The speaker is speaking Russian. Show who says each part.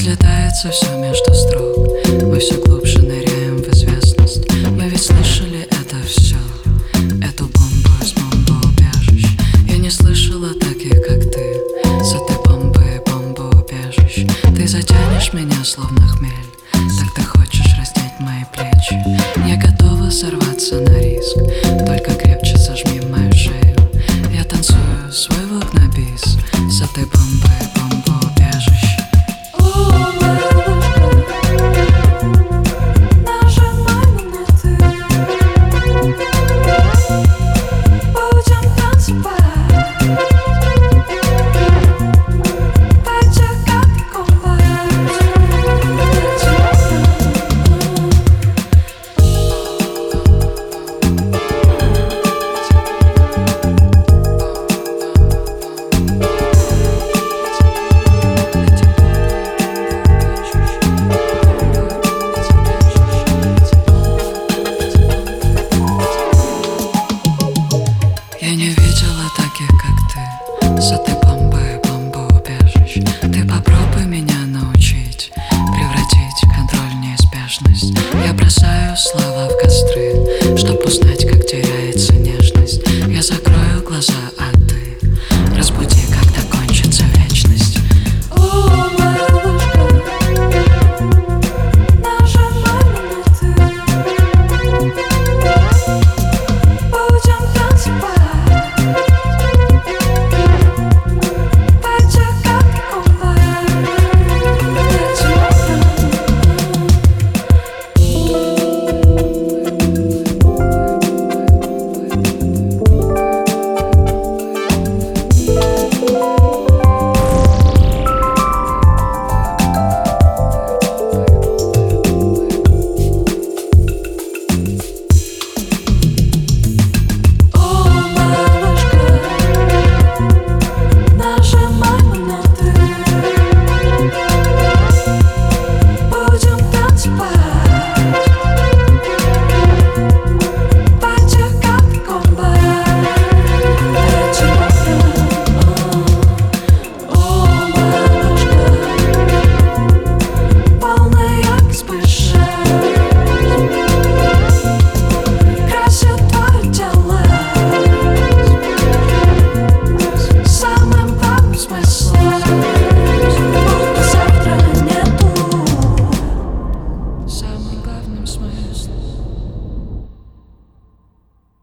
Speaker 1: разлетается все между строк. Мы все глубже ныряем в известность. Мы ведь слышали это все, эту бомбу из бомбоубежищ. Я не слышала таких, как ты, с этой бомбы и бомбоубежищ. Ты затянешь меня словно хмель, так ты хочешь раздеть мои плечи. Я готова сорваться на риск, только крепче сожми мою шею. Я танцую свой вокнабис с этой бомбой и бомбоубежищ. Я не видела таких, как ты, с этой бомбой и бомбоубежищ. Ты попробуй меня научить, превратить контроль в неизбежность. Я бросаю слова в костры, чтоб узнать,